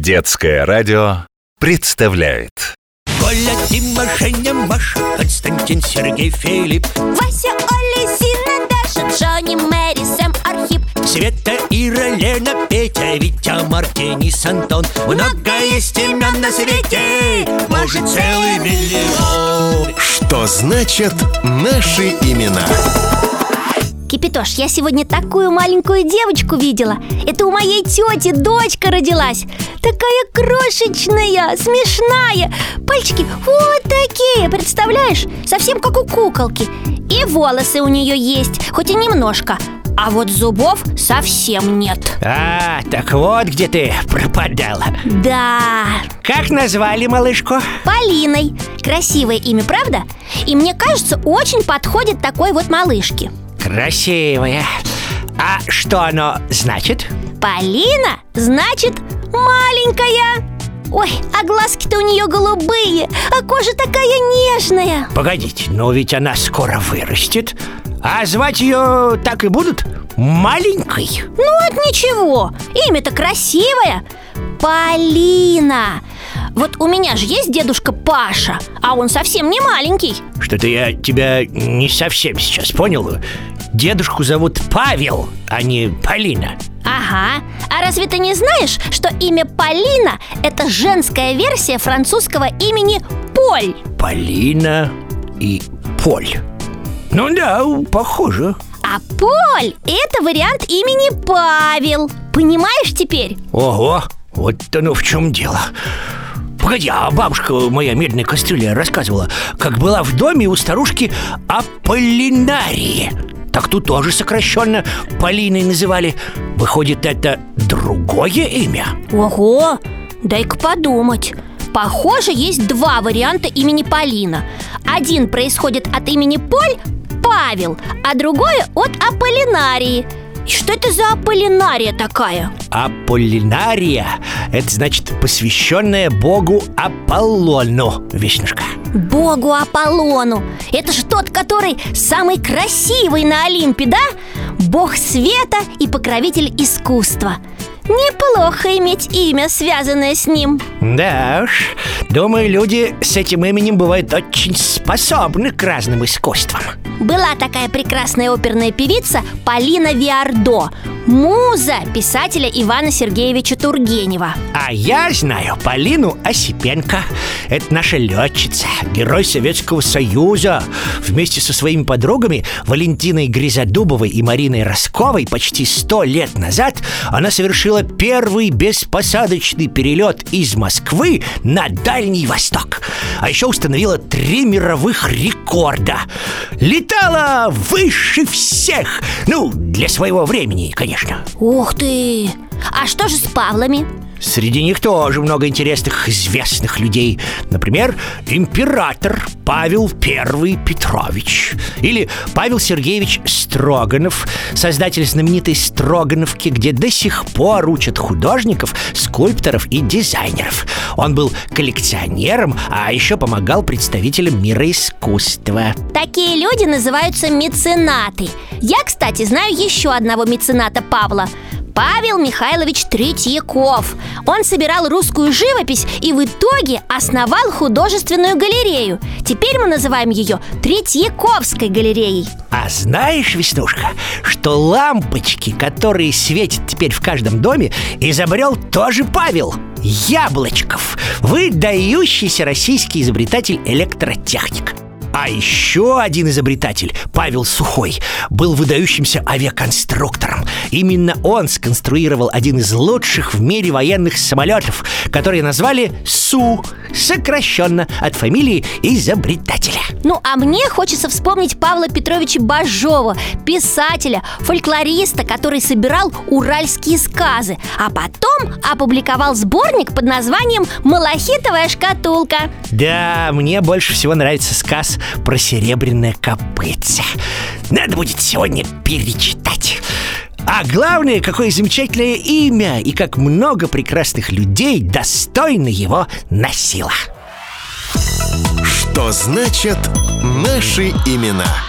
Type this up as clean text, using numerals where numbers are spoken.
Детское радио представляет. Коля, Дима, Женя, Маша, Константин, Сергей, Филипп, Вася, Оля, Зина, Даша, Джонни, Мэри, Сэм, Архип, Света, Ира, Лена, Петя, Витя, Денис, Антон. Много есть имен на свете, может, целый миллион. Что значит наши имена? Кипятош, я сегодня такую маленькую девочку видела. Это у моей тети дочка родилась. Такая крошечная, смешная. Пальчики вот такие, представляешь? Совсем как у куколки. И волосы у нее есть, хоть и немножко. А вот зубов совсем нет. А, так вот где ты пропадала. Да. Как назвали малышку? Полиной. Красивое имя, правда? И мне кажется, очень подходит такой вот малышке. Красивая. А что оно значит? Полина значит маленькая. Ой, а глазки-то у нее голубые, а кожа такая нежная. Погодите, но ведь она скоро вырастет. А звать ее так и будут? Маленькой? Ну, это ничего, имя-то красивое. Полина. Вот у меня же есть дедушка Паша, а он совсем не маленький. Что-то я тебя не совсем сейчас понял. Дедушку зовут Павел, а не Полина. Ага, а разве ты не знаешь, что имя Полина – это женская версия французского имени Поль? Полина и Поль. Ну да, похоже. А Поль – это вариант имени Павел. Понимаешь теперь? Ого, вот оно в чем дело. Погоди, а бабушка моя медная кастрюля рассказывала, как была в доме у старушки Аполлинарии. Так тут тоже сокращенно Полиной называли. Выходит, это другое имя? Ого, дай-ка подумать. Похоже, есть два варианта имени Полина. Один происходит от имени Поль, Павел, а другое от Аполлинарии. И что это за Аполлинария такая? Аполлинария – это значит посвященная богу Аполлону, Веснушка. Богу Аполлону. Это же тот, который самый красивый на Олимпе, да? Бог света и покровитель искусства. Неплохо иметь имя, связанное с ним. Да уж, думаю, люди с этим именем бывают очень способны к разным искусствам. Была такая прекрасная оперная певица Полина Виардо, муза писателя Ивана Сергеевича Тургенева. А я знаю Полину Осипенко. Это наша летчица, герой Советского Союза. Вместе со своими подругами Валентиной Гризодубовой и Мариной Росковой почти 100 лет назад она совершила первый беспосадочный перелет из Москвы на Дальний Восток. А еще установила 3 мировых рекорда. Летала выше всех. Ну, для своего времени, конечно. Ух ты! А что же с Павлами? Среди них тоже много интересных, известных людей. Например, император Павел I Петрович. Или Павел Сергеевич Строганов, создатель знаменитой Строгановки, где до сих пор учат художников, скульпторов и дизайнеров. Он был коллекционером, а еще помогал представителям мира искусства. Такие люди называются меценаты. Я, кстати, знаю еще одного мецената Павла. Павел Михайлович Третьяков. Он собирал русскую живопись и в итоге основал художественную галерею. Теперь мы называем ее Третьяковской галереей. А знаешь, Веснушка, что лампочки, которые светят теперь в каждом доме, изобрел тоже Павел Яблочков, выдающийся российский изобретатель электротехник. А еще один изобретатель, Павел Сухой, был выдающимся авиаконструктором. Именно он сконструировал один из лучших в мире военных самолетов, которые назвали Су, сокращенно от фамилии изобретателя. Ну, а мне хочется вспомнить Павла Петровича Бажова, писателя, фольклориста, который собирал уральские сказы, а потом опубликовал сборник под названием «Малахитовая шкатулка». Да, мне больше всего нравится сказ про серебряное копытце. Надо будет сегодня перечитать. А главное, какое замечательное имя и как много прекрасных людей достойно его носило. Что значит наши имена?